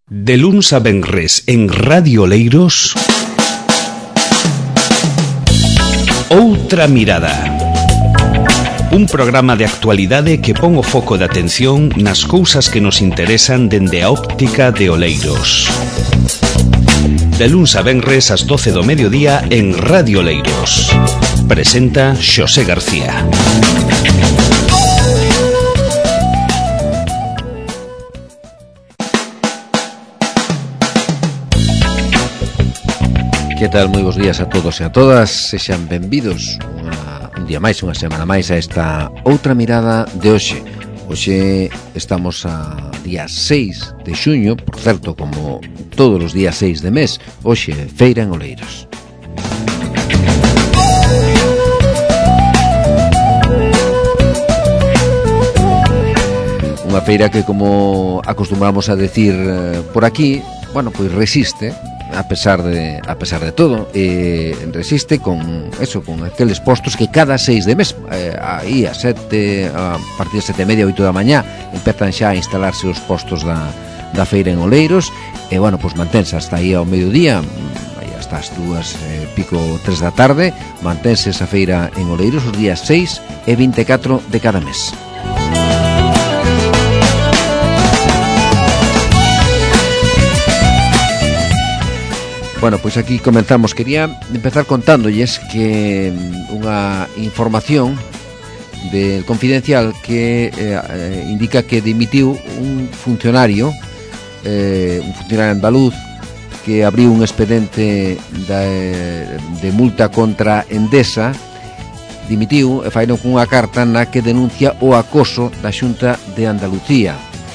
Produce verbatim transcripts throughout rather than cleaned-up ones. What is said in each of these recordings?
De luns a venres en Radio Oleiros, Outra Mirada. Un programa de actualidade que pon o foco de atención nas cousas que nos interesan dende a óptica de Oleiros. De luns a venres ás doce do mediodía en Radio Oleiros. Presenta Xosé García. Que tal? Moi bons días a todos e a todas. Sexan benvidos unha, un día máis, unha semana máis a esta Outra Mirada de hoxe. Hoxe estamos a día seis de xuño, por certo, como todos os días seis de mes. Hoxe feira en Oleiros. Unha feira que, como acostumbramos a decir eh, por aquí, bueno, pois resiste a pesar de a pesar de todo, eh, resiste con eso, con aqueles postos que cada seis de mes, eh, aí a sete, a partir de sete e media, oito da mañá, empezan xa a instalarse os postos da, da feira en Oleiros, e bueno, pois mantense hasta aí ao mediodía, aí hasta as dúas eh, pico tres da tarde, mantense esa feira en Oleiros os días seis e vinte e catro de cada mes. Bueno, pois aquí comenzamos. Quería empezar contándolles que unha información del Confidencial que eh, indica que dimitiu un funcionario eh, un funcionario andaluz que abriu un expediente de, de multa contra Endesa. Dimitiu e faino cunha carta na que denuncia o acoso da Xunta de Andalucía.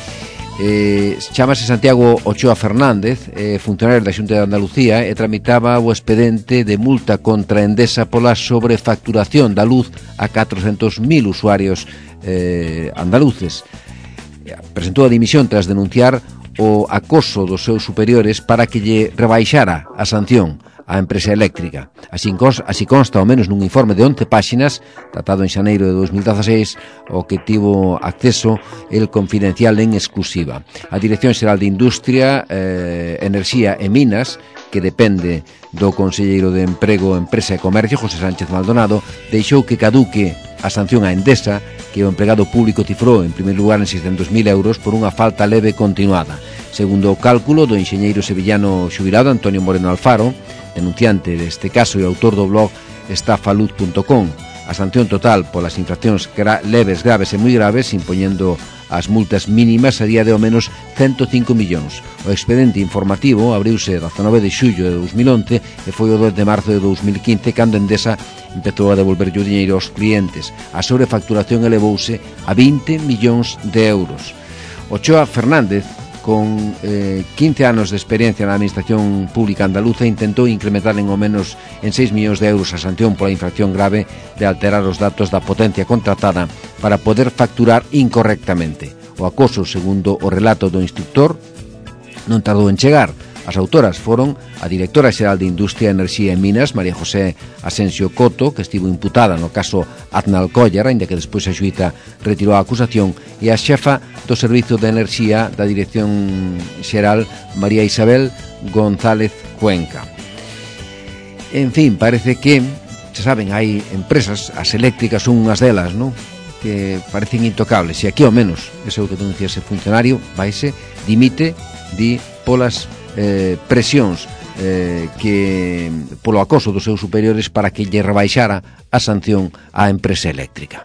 Eh, chamase Santiago Ochoa Fernández, eh, funcionario da Xunta de Andalucía, e tramitaba o expediente de multa contra Endesa pola sobrefacturación da luz a catrocentos mil usuarios eh, andaluces. Presentou a dimisión tras denunciar o acoso dos seus superiores para que lle rebaixara a sanción a empresa eléctrica. Así, así consta ao menos nun informe de once páxinas, tratado en xaneiro de dos mil dieciséis, o que tivo acceso el Confidencial en exclusiva. A Dirección Xeral de Industria, eh, Enerxía e Minas, que depende do conselleiro de Emprego, Empresa e Comercio, José Sánchez Maldonado, deixou que caduque a sanción a Endesa, que o empregado público cifrou en primeiro lugar en seiscentos mil euros por unha falta leve continuada. Segundo o cálculo do enxeñeiro sevillano xubilado Antonio Moreno Alfaro, denunciante deste caso e autor do blog estafaluz punto com, a sanción total polas infraccións gra- leves, graves e moi graves, impoñendo as multas mínimas, sería de ao menos ciento cinco millóns. O expediente informativo abriuse dezanove de xullo de dos mil once e foi o dez de marzo de dos mil quince cando Endesa empezou a devolver o diñeiro aos clientes. A sobrefacturación elevouse a vinte millóns de euros. Ochoa Fernández, con eh, quince anos de experiencia na Administración Pública Andaluza, intentou incrementar en ao menos en seis millóns de euros a sanción pola infracción grave de alterar os datos da potencia contratada para poder facturar incorrectamente. O acoso, segundo o relato do instructor, non tardou en chegar. As autoras foron a Directora Xeral de Industria, Enerxía e Minas, María José Asensio Coto, que estivo imputada no caso Aznalcóllar, aínda que despois a xuíza retirou a acusación, e a xefa do Servizo de Enerxía da Dirección Xeral, María Isabel González Cuenca. En fin, parece que, xa saben, hai empresas, as eléctricas son unhas delas, non?, que parecen intocables, e aquí ao menos, ese é o que denuncia ese funcionario, vaise, dimite, di polas Eh, presións eh, que polo acoso dos seus superiores para que lle rebaixara a sanción á empresa eléctrica.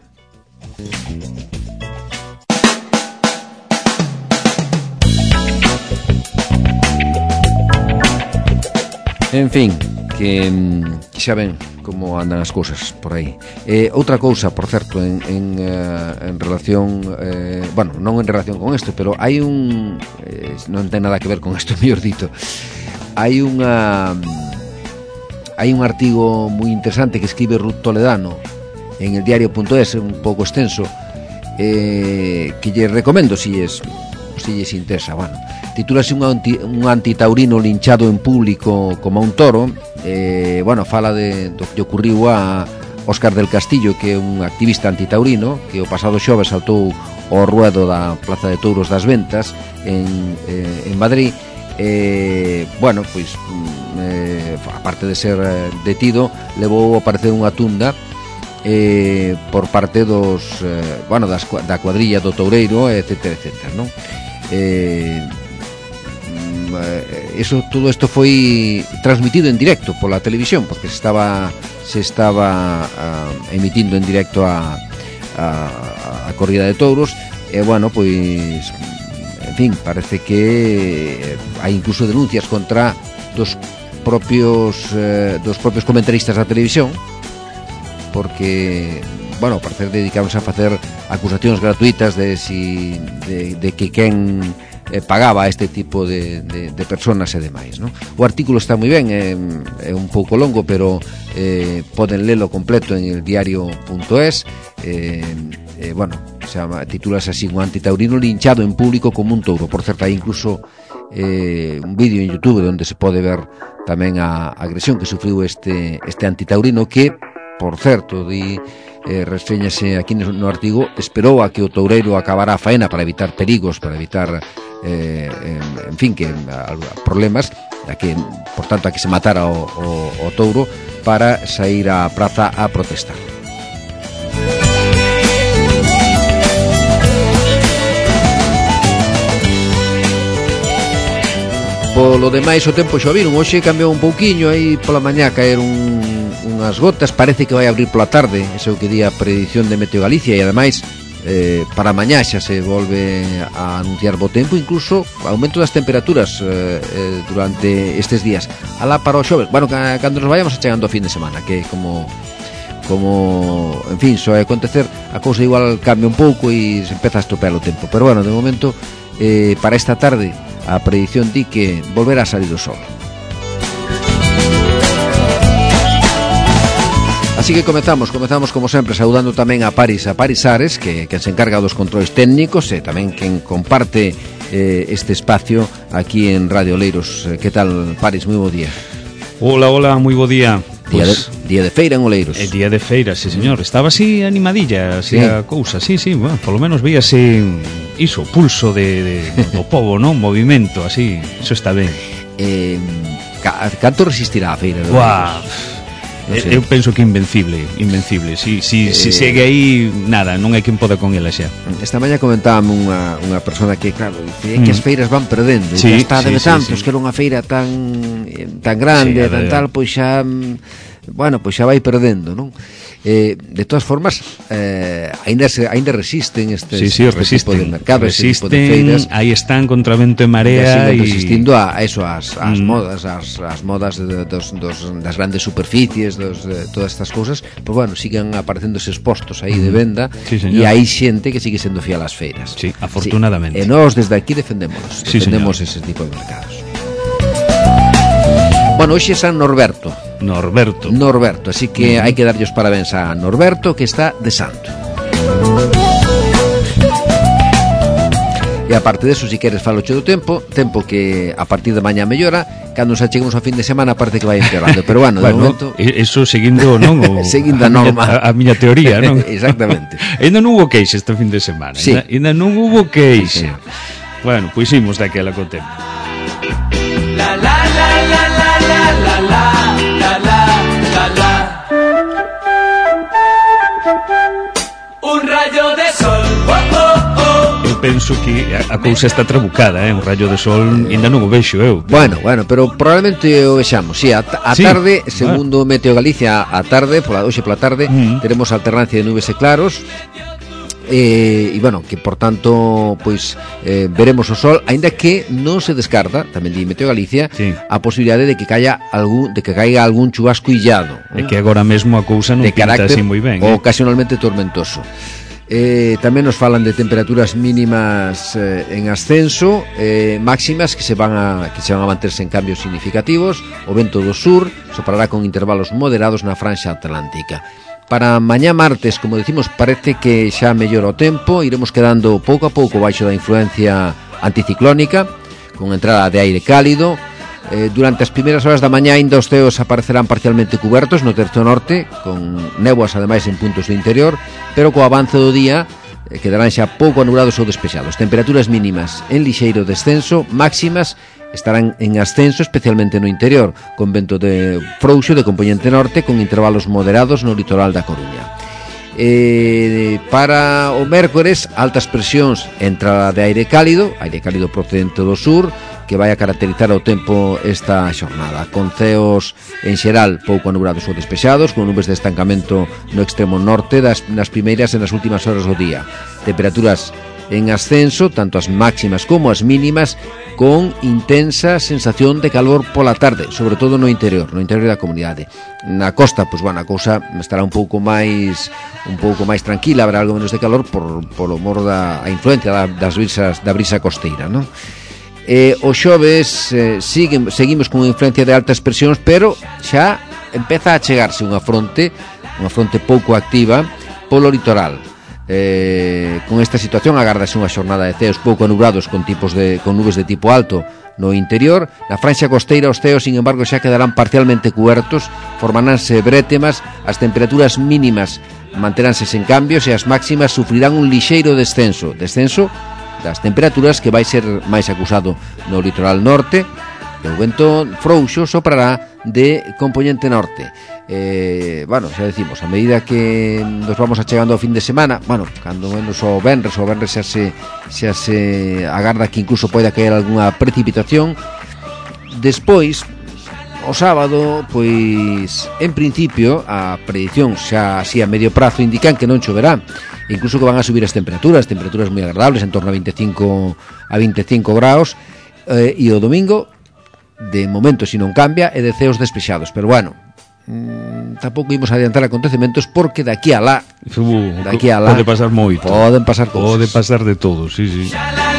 En fin, que, que xa ven como andan as cousas por aí. Eh, outra cousa, por certo, en, en, uh, en relación, eh, bueno, non en relación con isto, pero hai un, eh, non ten nada que ver con isto, mellor dito, hai unha, hai un artigo moi interesante que escribe Ruth Toledano en el diario punto es, un pouco extenso, eh, que lle recomendo si lles, si lles interesa. Bueno, titúlase un, anti, un antitaurino linchado en público como un toro. Eh, bueno, fala de do que ocurriu a Óscar del Castillo, que é un activista antitaurino que o pasado xoves saltou ao ruedo da Plaza de Touros das Ventas en, eh, en Madrid, eh, bueno, pois eh, aparte de ser detido, levou a parecer unha tunda eh, por parte dos eh, bueno, das, da cuadrilla do Toureiro, etcétera, etcétera, non? Eh, eso, todo isto foi transmitido en directo pola televisión, porque se estaba se estaba uh, emitindo en directo a, a, a corrida de touros, e bueno, pois en fin, parece que hai incluso denuncias contra dos propios eh, dos propios comentaristas da televisión, porque bueno, parece dedicaronse a facer acusacións gratuitas de si de, de que quen eh, pagaba a este tipo de, de, de personas e demais, non? O artículo está moi ben, é, é un pouco longo, pero eh, poden lelo completo en el diario punto es. eh, eh, bueno, se llama, titúlase así: un antitaurino linchado en público como un touro. Por certo, hai incluso eh, un vídeo en YouTube onde se pode ver tamén a agresión que sufriu este, este antitaurino, que, por certo, di Eh, reseñase aquí no, no artigo, esperou a que o toureiro acabara a faena para evitar perigos, para evitar eh, en, en fin, que a, a problemas, a que, por tanto, a que se matara o, o, o touro, para sair á praza a protestar. Polo demais, o tempo xa viron, hoxe cambiou un pouquiño, aí pola mañá caer un unhas gotas, parece que vai abrir pola tarde, ese é o que di a predición de Meteo Galicia, e ademais eh, para mañá xa se volve a anunciar bo tempo, incluso aumento das temperaturas eh, eh, durante estes días. Alá para o xoves, bueno, cando nos vayamos chegando ao fin de semana, que como como, en fin, só é acontecer, a cousa igual cambia un pouco e se empeza a estropear o tempo, pero bueno, de momento eh, para esta tarde a predición di que volverá a salir o sol. Así que comezamos, comezamos como sempre saudando tamén a Paris, a Paris Ares, que, que se encarga dos controles técnicos e tamén quen comparte eh, este espacio aquí en Radio Oleiros. Que tal, Paris? Moi bo día. Hola, hola, moi bo día. Día, pues, de, día de feira en Oleiros. É día de feira, sí, señor. Estaba así animadilla, así sí. A cousa, sí, sí, bueno, polo menos veíase iso, pulso de, de, do povo, non? Movimento, así, eso está ben. Eh, canto resistirá a feira? Buah, no sé. Eu penso que invencible, invencible. Si, si, eh... si segue aí, nada, non hai quen poda con ela xa. Esta mañá comentábame unha, unha persona que, claro, dice que mm. as feiras van perdendo, sí, e está de sí, tantos, sí, sí. Que era unha feira tan tan grande, sí, tan tal, pois xa, bueno, pois xa vai perdendo, non? Eh, de todas formas, eh, ainda se, ainda resisten estes, sí, sí, este resisten, tipo de mercados, resisten, este tipo de feiras. Aí están contra vento e marea e y... resistindo a, a eso, as, as mm. modas, as, as modas de, dos, dos, das grandes superficies, dos, de, todas estas cousas, pues bueno, siguen aparecendo eses postos aí mm. de venda, sí, e hai xente que sigue sendo fiel ás feiras. Sí, afortunadamente. Sí. E nós desde aquí defendémonos, sí, defendemos ese tipo de mercados. Bueno, hoxe é San Norberto. Norberto. Norberto, así que mm. hai que darlle os parabéns a Norberto, que está de santo. E aparte deso, si queres faloche do tempo, tempo que a partir de mañá mellora, cando nos acheguemos ao fin de semana parece que vai empeorando, pero bueno, de bueno, momento eso seguindo, non, o, seguindo a, a norma, miña, a, a miña teoría, non? Exactamente. Ainda non hubo queixe este fin de semana, sí. Ainda non hubo queixe. Sí. Bueno, pois imos daquela co tempo. La la la la la la la la la la la. Un rayo de sol. Oh, oh, oh. Eu penso que a, a cousa está trabucada, eh? Un rayo de sol ainda non o vexo eu. Pero... Bueno, bueno, pero probablemente o vexamos. Si, sí, a, a sí, tarde, segundo bueno. Meteo Galicia, a tarde, pola hoxe pola tarde, mm. teremos alternancia de nubes e claros. Eh, e bueno, que por tanto pois eh, veremos o sol, aínda que non se descarta, tamén di Meteo Galicia, sí. A posibilidade de que caia algún, de que caiga algún chubasco illado, é eh? Que agora mesmo a cousa non de pinta así moi ben, eh? Ocasionalmente tormentoso. Eh, tamén nos falan de temperaturas mínimas eh, en ascenso, eh, máximas que se van a que se van a manterse en cambios significativos. O vento do sur soprará con intervalos moderados na franxa atlántica. Para mañá martes, como decimos, parece que xa mellora o tempo, iremos quedando pouco a pouco baixo da influencia anticiclónica, con entrada de aire cálido. Eh, durante as primeiras horas da mañá ainda os ceos aparecerán parcialmente cubertos no terzo norte, con néboas ademais en puntos do interior, pero co avance do día eh, quedarán xa pouco anulados ou despexados. Temperaturas mínimas en lixeiro descenso, máximas estarán en ascenso, especialmente no interior, con vento de frouxo de componente norte, con intervalos moderados no litoral da Coruña. Eh, para o mércores, altas presións, entrada de aire cálido, aire cálido procedente do sur, que vai a caracterizar o tempo esta xornada, con ceos en xeral pouco nubrados ou despexados, con nubes de estancamento no extremo norte das, nas primeiras e nas últimas horas do día. Temperaturas en ascenso, tanto as máximas como as mínimas, con intensa sensación de calor pola tarde, sobre todo no interior, no interior da comunidade. Na costa, pois, bueno, a cousa estará un pouco máis un pouco máis tranquila, habrá algo menos de calor por, por o moro da a influencia da, das brisas, da brisa costeira, non? Eh, o xoves eh, sigue, seguimos con influencia de altas presións, pero xa empeza a chegarse unha fronte, unha fronte pouco activa polo litoral. Eh, con esta situación agárdase unha xornada de ceos pouco nubrados con tipos de con nubes de tipo alto no interior. Na franxa costeira os ceos, sin embargo, xa quedarán parcialmente cubertos, formananse brétemas, as temperaturas mínimas manteránse sen cambios e as máximas sufrirán un lixeiro descenso, descenso das temperaturas, que vai ser máis acusado no litoral norte, e o vento frouxo soprará de componente norte. Eh, bueno, xa decimos, a medida que nos vamos achegando ao fin de semana, bueno, cando menos o venres, o venres xa se, xa se agarda que incluso poida caer algunha precipitación. Despois, o sábado, pois, en principio, a predición xa así a medio prazo indican que non choverá, incluso que van a subir as temperaturas, temperaturas moi agradables, en torno a veinticinco graus, eh, e o domingo, de momento, se non cambia, é de ceos despexados, pero bueno, mmm, tampouco imos adiantar acontecementos, porque daqui a lá, uh, daqui a lá, pode pasar moito, poden pasar cousas. Pode pasar de todo, sí, sí.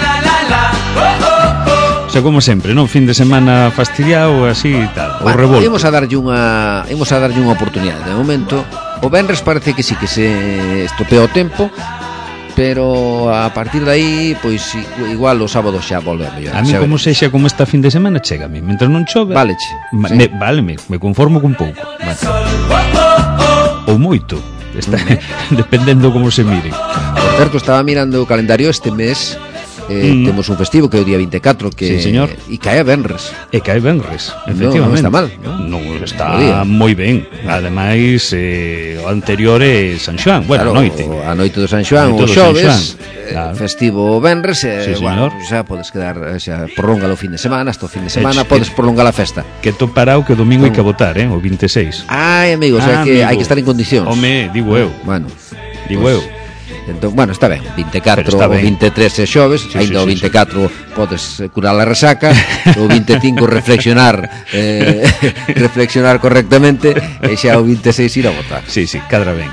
O sea, como sempre, non? Fin de semana fastidiado, así e tal, bueno, o revolto. Imos a darlle unha, imos a darlle unha oportunidade. De momento, o venres parece que sí que se estropea o tempo, pero a partir de aí, pois igual o sábado xa volve a mellorar. A mí, como sexa como esta fin de semana, chégame. Mentre non chove, Váleche, ma, sí. me, váleme, me conformo con pouco. Vale. Ou moito, está, dependendo como se mire. Por certo, estaba mirando o calendario este mes. Eh, mm. Temos un festivo que é o día vinte e catro, que sí, señor. E cae a venres. E cae venres, efectivamente. Non, non está mal. Non, está moi ben. Ademais, eh, o anterior é San Xoán, bueno, claro, a noite. A noite do San Xoán, o xoves, eh, claro. Festivo venres, eh, sí, bueno, señor. xa podes quedar, xa prolonga o fin de semana, hasta o fin de semana, Eche, podes prolongar a festa. Que topará o que o domingo hai que votar, eh, o vinte e seis. Ai, amigo, o sea, ah, que amigo. Hai que estar en condicións. Home, digo eu. Bueno, digo pues, eu. Entón, bueno, está ben, vinte e catro ou vinte e tres é xoves, sí, ainda sí, o vinte e catro sí, podes curar a resaca, o vinte e cinco reflexionar eh, reflexionar correctamente, e xa o vinte e seis ir a votar. Sí, sí, cadra ben.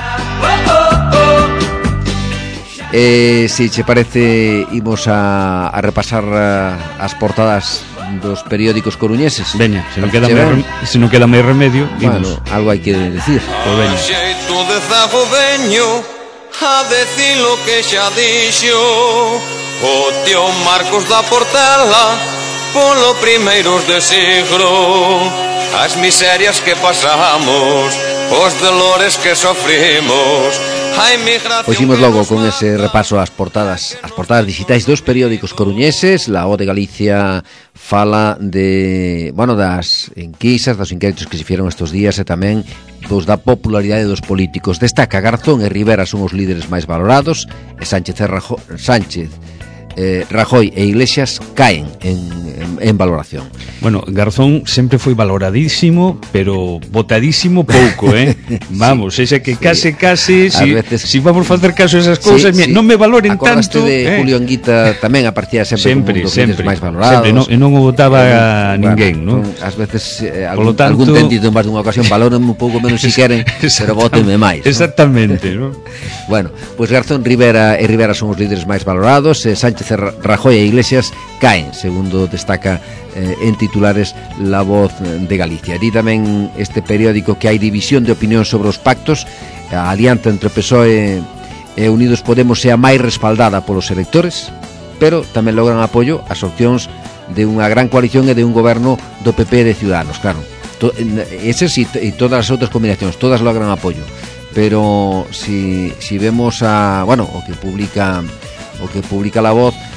Eh, si che parece, imos a, a repasar a, as portadas dos periódicos coruñeses. Veña, se non queda máis se non queda máis remedio, bueno, imos. Algo hai que decir. Pois veña. Xeito de zagoveño a decir lo que xa dixo o tío Marcos da Portela polo primeiros de siglo, as miserias que pasamos, os dolores que sofrimos, a inmigración. Pois imos logo con ese repaso ás portadas, as portadas digitais dos periódicos coruñeses. La O de Galicia fala de, bueno, das enquisas, dos inquéritos que se fixeron estes días, e tamén dos da popularidade dos políticos. Destaca Garzón e Rivera son os líderes máis valorados, e Sánchez e Rajo, Sánchez Eh, Rajoy e Iglesias caen en, en, en valoración. Bueno, Garzón sempre foi valoradísimo, pero votadísimo pouco, eh? Vamos, ese que case, case, si, veces... si vamos facer caso a esas cousas, sí, sí. Non me valoren Acordaste tanto. de eh? Julio Anguita tamén aparecía sempre, sempre como un dos líderes máis valorados. Sempre, non, e non o votaba eh, a ninguén, bueno, non? Ás veces eh, algún, tanto... algún tentito en máis dunha ocasión valoran un pouco menos si queren, pero votenme máis. Exactamente, non? Bueno, pois pues Garzón, Rivera e Rivera son os líderes máis valorados, eh, Sánchez Rajoy e Iglesias caen, segundo destaca eh, en titulares La Voz de Galicia. Di tamén este periódico que hai división de opinión sobre os pactos. A alianza entre P S O E e Unidos Podemos é a máis respaldada polos electores, pero tamén logran apoio ás opcións de unha gran coalición e de un goberno do P P e de Ciudadanos. Claro, to, eses e, e todas as outras combinacións, todas logran apoio, pero si, si vemos a, bueno, o que publica o que publica La Voz,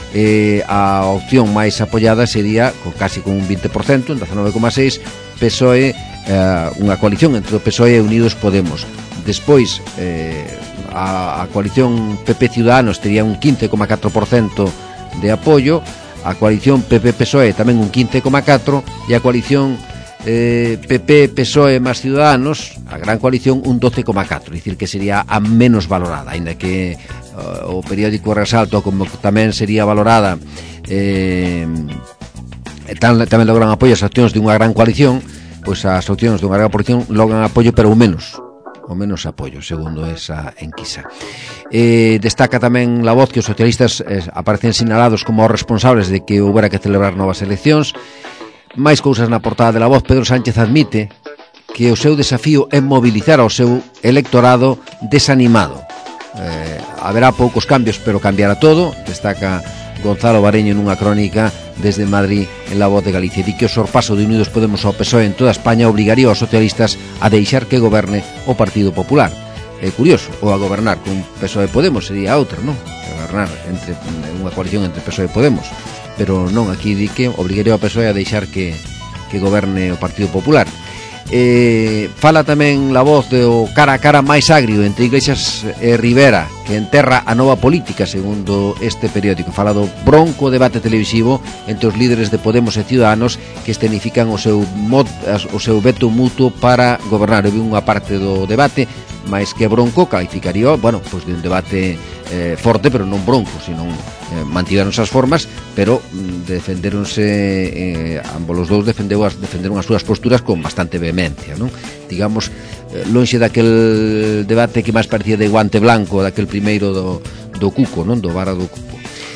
eh, a opción máis apoiada sería con casi con un vinte por cento, en dezanove coma seis, P S O E, eh, unha coalición entre o P S O E e Unidos Podemos. Despois eh, a, a coalición P P Ciudadanos tería un quince coma catro por cento de apoio, a coalición P P P S O E tamén un quince coma catro por cento e a coalición eh, P P P S O E máis Ciudadanos, a gran coalición, un doce coma catro por cento, dicir que sería a menos valorada, aínda que uh, o periódico resalto como tamén sería valorada eh, tam, tamén logran apoio as accións de unha gran coalición, pois as opcións de unha gran coalición logran apoio pero o menos o menos apoio, segundo esa enquisa. Eh, destaca tamén La Voz que os socialistas eh, aparecen sinalados como os responsables de que houbera que celebrar novas eleccións. Máis cousas na portada de La Voz. Pedro Sánchez admite que o seu desafío é mobilizar ao seu electorado desanimado. Eh, haberá poucos cambios, pero cambiará todo, destaca Gonzalo Bareño nunha crónica desde Madrid en La Voz de Galicia. Di que o sorpaso de Unidos Podemos ao P S O E en toda España obligaría aos socialistas a deixar que goberne o Partido Popular. É curioso, ou a gobernar con P S O E Podemos sería outra, non? Gobernar entre unha coalición entre P S O E Podemos, pero non, aquí di que obligaría ao P S O E a deixar que, que goberne o Partido Popular. Eh, fala tamén La Voz do cara a cara máis agrio entre Iglesias e Rivera, que enterra a nova política, segundo este periódico. Fala do bronco debate televisivo entre os líderes de Podemos e Ciudadanos que escenifican o seu, mod, o seu veto mutuo para gobernar. Eu vi unha parte do debate máis que bronco, calificaría, bueno, pois de un debate eh, forte, pero non bronco, sino eh, mantiveronse as formas, pero mm, defenderonse eh, ambos os dous defendeu as, defenderon as súas posturas con bastante vehemencia, non? Digamos, eh, lonxe daquel debate que máis parecía de guante blanco, daquel primeiro do, do Cuco, non? Do vara do Cuco.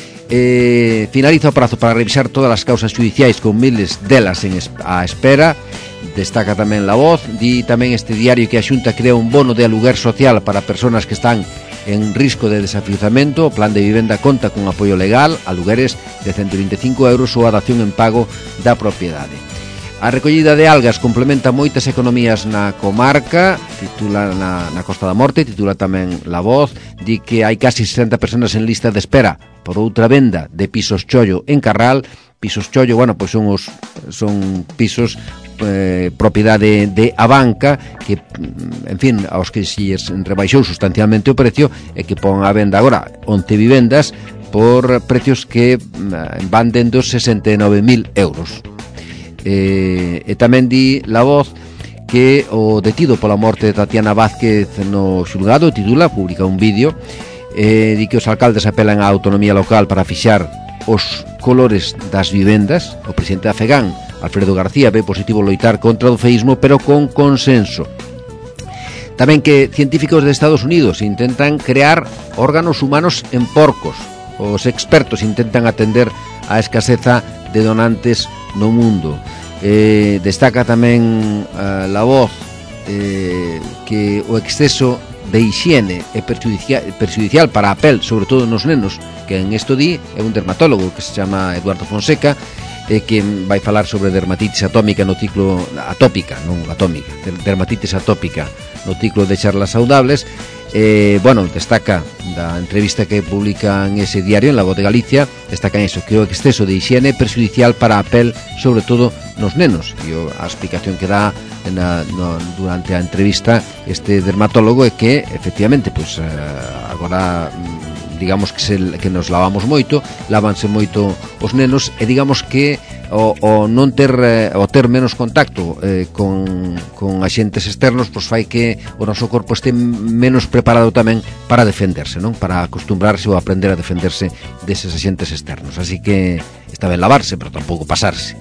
Eh, finaliza o prazo para revisar todas as causas judiciais con miles delas en es, a espera. Destaca tamén La Voz. Di tamén este diario que a Xunta crea un bono de aluguer social para persoas que están en risco de desafiuzamento. O plan de vivenda conta con apoio legal, alugueres de ciento vinte e cinco euros ou a dación en pago da propiedade. A recollida de algas complementa moitas economías na comarca, titula na, na Costa da Morte, titula tamén La Voz. Di que hai casi sesenta persoas en lista de espera por outra venda de pisos chollo en Carral. Pisos chollo, bueno, pois son os son pisos eh, propiedade de a banca que, en fin, aos que se rebaixou sustancialmente o precio e que pon a venda agora once vivendas por precios que van dende os sesenta e nove mil euros. Eh, e tamén di La Voz que o detido pola morte de Tatiana Vázquez no xulgado, titula, publica un vídeo, eh, di que os alcaldes apelan á autonomía local para fixar os colores das vivendas. O presidente da FEGAN, Alfredo García, ve positivo loitar contra o feísmo, pero con consenso. Tamén que científicos de Estados Unidos intentan crear órganos humanos en porcos. Os expertos intentan atender a escaseza de donantes no mundo. Eh, destaca tamén uh, La Voz eh, que o exceso de hixiene é perjudicial, perjudicial para a pel, sobre todo nos nenos, que en esto di é un dermatólogo que se chama Eduardo Fonseca, eh, que vai falar sobre dermatitis atómica no ciclo atópica, non atómica, dermatitis atópica no ciclo de charlas saudables. Eh, bueno, destaca da entrevista que publica en ese diario, en La Voz de Galicia, destaca eso, que o exceso de hixiene é perjudicial para a pel, sobre todo nos nenos. E a explicación que dá na, no, durante a entrevista este dermatólogo é que, efectivamente, pues, eh, agora digamos que, se, que nos lavamos moito, lávanse moito os nenos, e digamos que o, o non ter o ter menos contacto eh, con, con axentes externos, pois fai que o noso corpo este menos preparado tamén para defenderse, non? Para acostumbrarse ou aprender a defenderse deses axentes externos. Así que está ben lavarse, pero tampouco pasarse.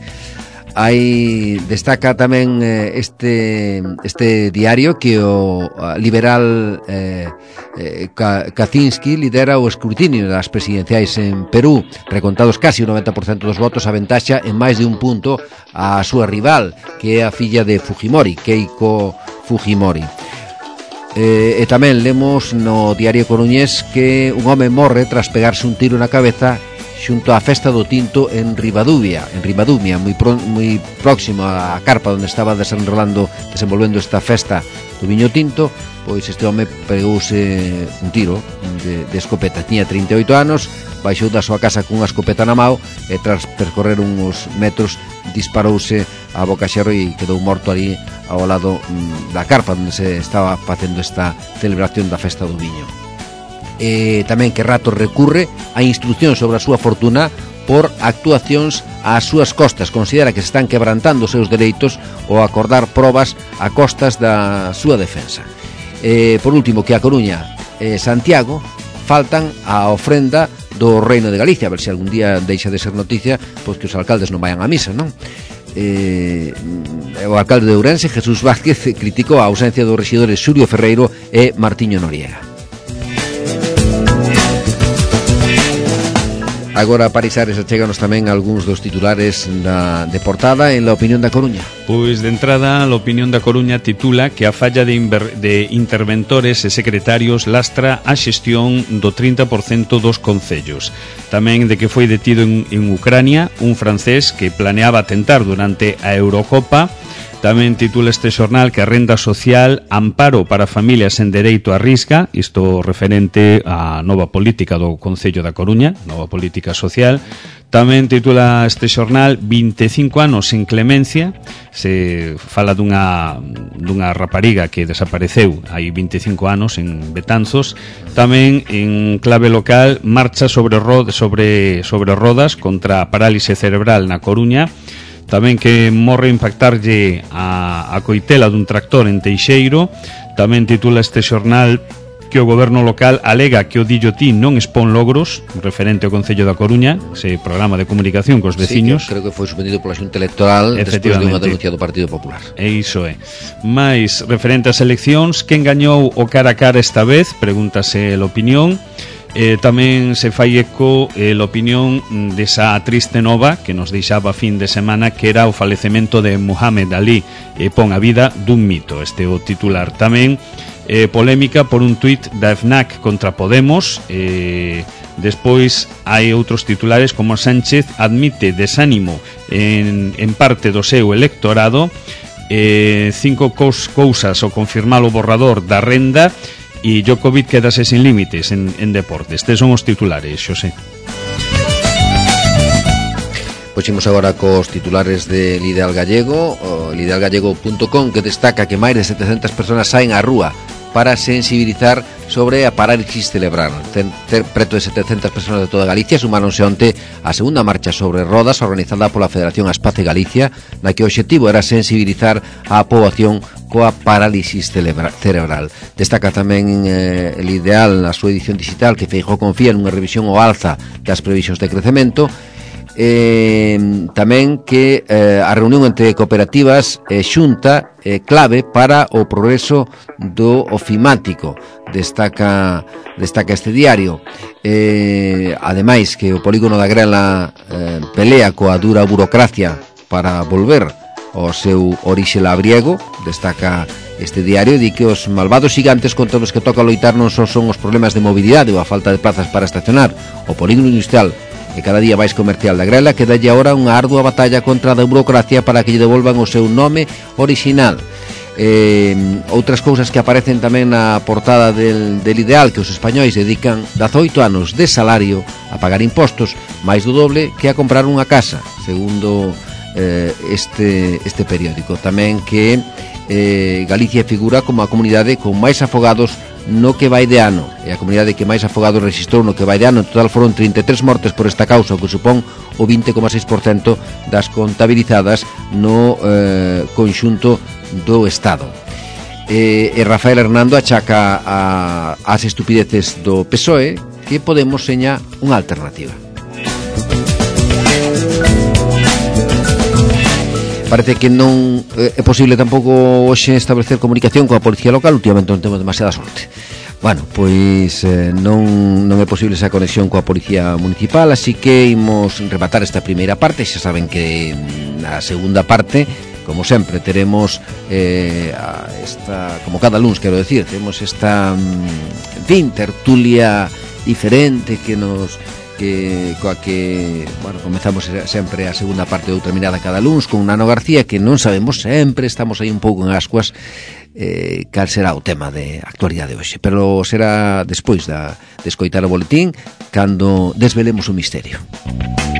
Aí destaca tamén eh, este este diario que o liberal eh, eh, Kaczynski lidera o escrutinio das presidenciais en Perú, recontados casi o noventa por cento dos votos, aventaxa en máis de un punto a súa rival, que é a filla de Fujimori, Keiko Fujimori. Eh, e tamén lemos no diario coruñés que un home morre tras pegarse un tiro na cabeza xunto á Festa do Tinto en Ribadumia, en Ribadumia, moi, pro, moi próximo á carpa onde estaba desenrolando, desenvolvendo esta festa do viño tinto. Pois este home pegouse un tiro de, de escopeta. Tiña trinta e oito anos, baixou da súa casa cunha escopeta na mao e tras percorrer uns metros disparouse a bocaxerro e quedou morto ali ao lado mm, da carpa onde se estaba facendo esta celebración da festa do viño. E tamén que rato recurre a instrucción sobre a súa fortuna por actuacións ás súas costas. Considera que se están quebrantando os seus dereitos ao acordar probas a costas da súa defensa. Eh, por último, que a Coruña e eh, Santiago faltan a ofrenda do Reino de Galicia. A ver se algún día deixa de ser noticia, pois que os alcaldes non vayan a misa, non? Eh, o alcalde de Ourense, Jesús Vázquez, criticou a ausencia dos rexidores Xurio Ferreiro e Martiño Noriega. Agora, para Isares, cheganos tamén algúns dos titulares da, de portada en La Opinión da Coruña. Pois de entrada, La Opinión da Coruña titula que a falla de, inver, de interventores e secretarios lastra a xestión do trinta por cento dos concellos. Tamén de que foi detido en, en Ucrania un francés que planeaba atentar durante a Eurocopa. Tamén titula este xornal que a renda social amparo para familias en dereito a risca, isto referente á nova política do Concello da Coruña, nova política social. Tamén titula este xornal vinte e cinco anos en clemencia, se fala dunha, dunha rapariga que desapareceu hai vinte e cinco anos en Betanzos. Tamén en clave local, marcha sobre, rod, sobre, sobre rodas contra a parálise cerebral na Coruña. Tamén que morre impactarlle a, a coitela dun tractor en Teixeiro. Tamén titula este xornal que o goberno local alega que o Dillotín non expón logros referente ao Concello da Coruña, ese programa de comunicación cos veciños. Sí, que creo que foi suspendido pola Xunta Electoral despois de unha denuncia do Partido Popular. E iso é. Mais, referente ás eleccións, quen gañou o cara a cara esta vez? Pregúntase a opinión. Eh, tamén se fai eco eh, a opinión desa triste nova que nos deixaba fin de semana, que era o falecemento de Muhammad Ali, e eh, pon a vida dun mito, este o titular. Tamén eh, polémica por un tuit da F N A C contra Podemos. eh, despois hai outros titulares como Sánchez admite desánimo en, en parte do seu electorado. eh, cinco cous, cousas ao confirmar o borrador da renda. E Djokovic quedase sin límites en, en deportes. Estes son os titulares, Xosé. Pois agora cos titulares del Ideal Gallego, o ideal gallego punto com, que destaca que máis de setecentas persoas saen á rúa para sensibilizar sobre a parálisis cerebral. Ten, ten, preto de setecentas persoas de toda Galicia sumáronse onte a segunda marcha sobre rodas organizada pola Federación Aspace Galicia, na que o obxectivo era sensibilizar a poboación coa parálisis cerebral. Destaca tamén eh, el Ideal na súa edición digital que Feijóo confía nunha revisión ao alza das previsións de crecemento. Eh, tamén que eh, a reunión entre cooperativas e eh, xunta eh, clave para o progreso do ofimático, destaca destaca este diario. Eh, ademais que o polígono da Grela eh, pelea coa dura burocracia para volver ao seu orixe labriego, destaca este diario, di que os malvados gigantes contra os que toca loitar non só son os problemas de mobilidade ou a falta de plazas para estacionar, o polígono industrial e cada día máis comercial da Grela, que dalle agora unha ardua batalla contra a burocracia para que lle devolvan o seu nome orixinal. Eh, outras cousas que aparecen tamén na portada del, del Ideal, que os españois dedican dezaoito anos de salario a pagar impostos, máis do doble que a comprar unha casa, segundo eh, este, este periódico. Tamén que eh, Galicia figura como a comunidade con máis afogados no que vai de ano, e a comunidade que máis afogados registrou no que vai de ano. En total foron trinta e tres mortes por esta causa, o que supón o vinte coma seis por cento das contabilizadas no eh, conxunto do Estado. E, e Rafael Hernando achaca a, as estupideces do P S O E, que Podemos seña unha alternativa. Parece que non é posible tampouco hoxe establecer comunicación coa policía local, últimamente non temos demasiada sorte. Bueno, pois eh, non, non é posible esa conexión coa policía municipal, así que imos rematar esta primeira parte. Xa saben que na segunda parte, como sempre, teremos eh, esta, como cada luns, quero decir, teremos esta, en fin, tertulia diferente que nos que coa que, bueno, comezamos sempre a segunda parte de Outra Mirada cada luns con Nano García, que non sabemos sempre, estamos aí un pouco en ascuas eh, cal será o tema de actualidade hoxe, pero será despois da, de escoitar o boletín cando desvelemos o misterio.